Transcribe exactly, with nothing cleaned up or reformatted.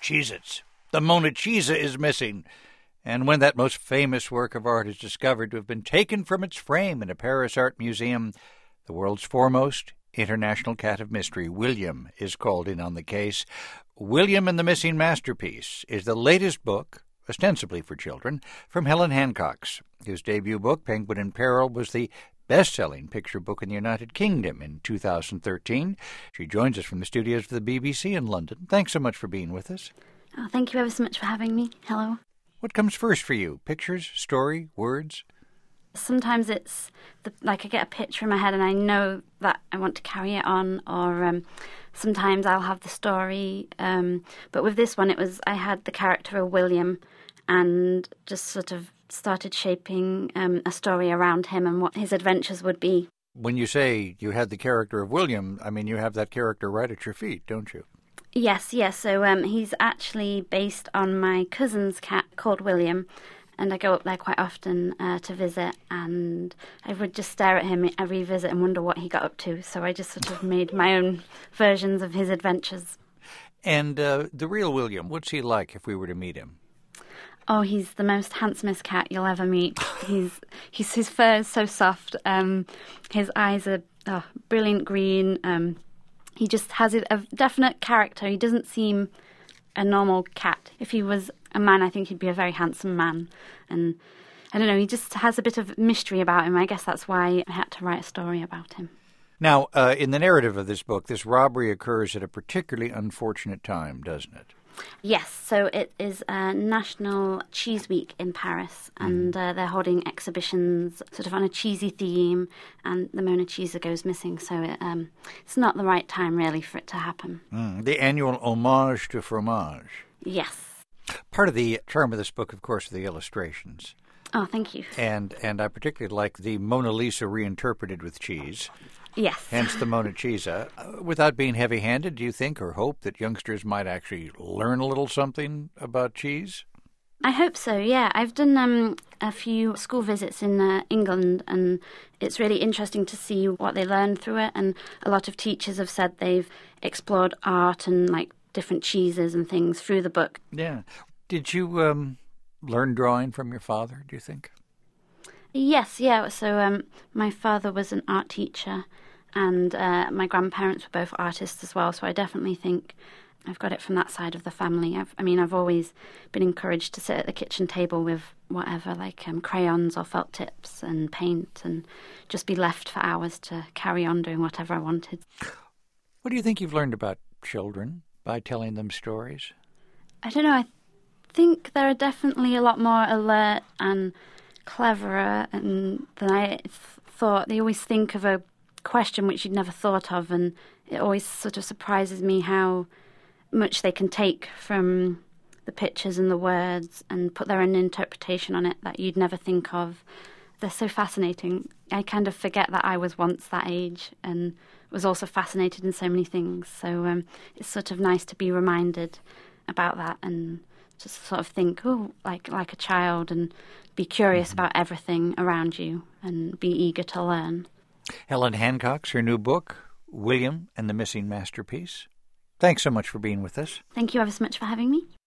Cheez-Its. The Monachisa is missing. And when that most famous work of art is discovered to have been taken from its frame in a Paris art museum, the world's foremost international cat of mystery, William, is called in on the case. William and the Missing Masterpiece is the latest book, ostensibly for children, from Helen Hancock's, whose debut book, Penguin in Peril, was the best-selling picture book in the United Kingdom in two thousand thirteen. She joins us from the studios of the B B C in London. Thanks so much for being with us. Oh, thank you ever so much for having me. Hello. What comes first for you? Pictures, story, words? Sometimes it's the, like I get a picture in my head and I know that I want to carry it on, or um, sometimes I'll have the story. Um, but with this one, it was I had the character of William and just sort of started shaping um, a story around him and what his adventures would be. When you say you had the character of William, I mean you have that character right at your feet, don't you? Yes, yes. So um, he's actually based on my cousin's cat called William, and I go up there quite often uh, to visit, and I would just stare at him every visit and wonder what he got up to. So I just sort of made my own versions of his adventures. And uh, the real William, what's he like if we were to meet him? Oh, he's the most handsomest cat you'll ever meet. He's, he's his fur is so soft. Um, his eyes are oh, brilliant green. Um, He just has a definite character. He doesn't seem a normal cat. If he was a man, I think he'd be a very handsome man. And I don't know, he just has a bit of mystery about him. I guess that's why I had to write a story about him. Now, uh, in the narrative of this book, this robbery occurs at a particularly unfortunate time, doesn't it? Yes, so it is a National Cheese Week in Paris, and uh, they're holding exhibitions sort of on a cheesy theme, and the Monachisa goes missing, so it, um, it's not the right time, really, for it to happen. Mm, the annual homage to fromage. Yes. Part of the charm of this book, of course, are the illustrations. Oh, thank you. And, and I particularly like the Mona Lisa reinterpreted with cheese. Yes. Hence the Monachisa. Uh, without being heavy-handed, do you think or hope that youngsters might actually learn a little something about cheese? I hope so, yeah. I've done um, a few school visits in uh, England, and it's really interesting to see what they learn through it. And a lot of teachers have said they've explored art and like different cheeses and things through the book. Yeah. Did you um, learn drawing from your father, do you think? Yes, yeah. So um, my father was an art teacher, and uh, my grandparents were both artists as well, so I definitely think I've got it from that side of the family. I've, I mean, I've always been encouraged to sit at the kitchen table with whatever, like um, crayons or felt tips and paint, and just be left for hours to carry on doing whatever I wanted. What do you think you've learned about children by telling them stories? I don't know, I think they're definitely a lot more alert and cleverer and than I th- thought. They always think of a question which you'd never thought of, and it always sort of surprises me how much they can take from the pictures and the words and put their own interpretation on it that you'd never think of. They're so fascinating. I kind of forget that I was once that age and was also fascinated in so many things. So um, it's sort of nice to be reminded about that and just sort of think, oh, like like a child, and be curious about everything around you and be eager to learn. Helen Hancock's her new book, William and the Missing Masterpiece. Thanks so much for being with us. Thank you ever so much for having me.